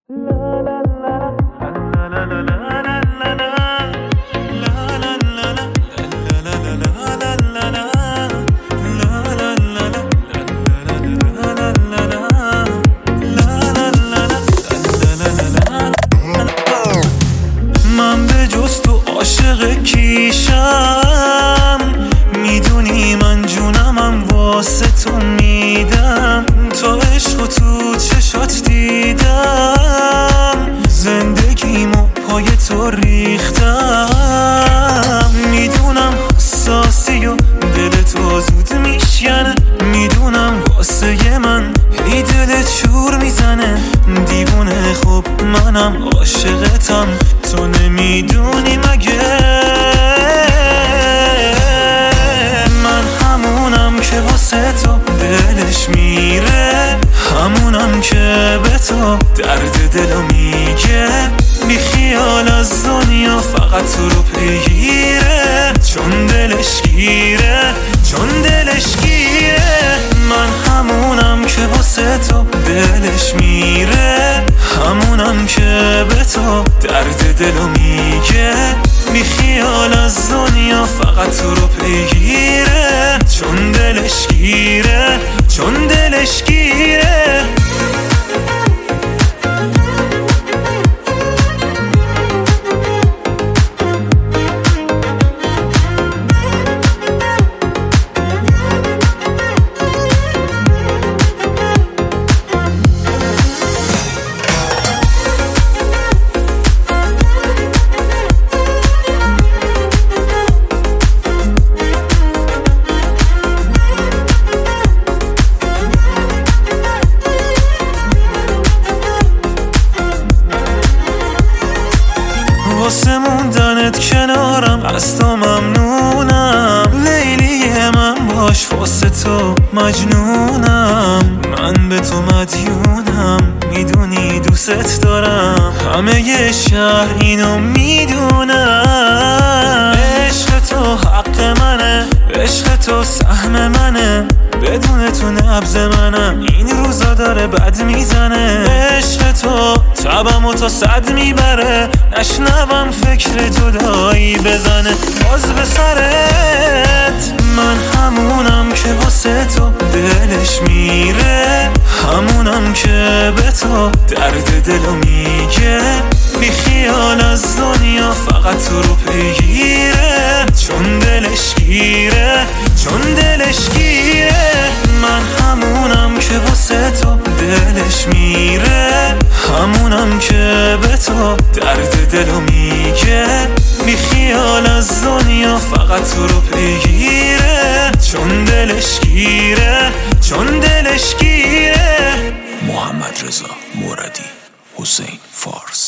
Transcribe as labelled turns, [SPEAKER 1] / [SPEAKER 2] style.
[SPEAKER 1] من به جز تو عاشق کیشم، میدونی من جونمم واسه تو میدم. تا عشق و تو چشات دیدم، زندگیمو پای تو ریختم. میدونم حساسی و دل تو زود میشکنه، میدونم واسه من هی دلت شور میزنه. دیوونه خوب منم عاشقتم، تو نمیدونی مگه؟ من همونم که واسه تو دلش میره، همونم که به تو درد دلو میگه. بی خیال از دنیا فقط تو رو پیگیره، چون دلش گیره، چون دلش گیره. من همونم که واسه تو دلش میره، همونم که به تو درد دلو میگه. بی خیال از دنیا فقط تو رو پیگیره، چون دلش گیره، چون دلش گیره. واسه موندنت کنارم از تو ممنونم. لیلی من باش واسه تو مجنونم. من به تو مدیونم، میدونی دوست دارم. همه ی شهر اینو میدونم. عشق تو حق منه، عشق تو سهم منه. بدون تو نبض منم این روزا داره بد میزنه. عشق تو تبمو تا 100 میبره، نشنوم فکر جدایی بزنه باز به سرت. من همونم که واسه تو دلش میره، همونم که به تو درد دلو میگه. بی خیال از دنیا فقط تو رو پیگیره، چون دلش گیره، چون دلش گیره. من همونم که واسه تو دلش میره، همونم که به تو درد دلو میگه. بی خیال از دنیا فقط تو رو پیگیره، چون دلش گیره، چون دلش گیره.
[SPEAKER 2] محمد رضا موردی، حسین فارس.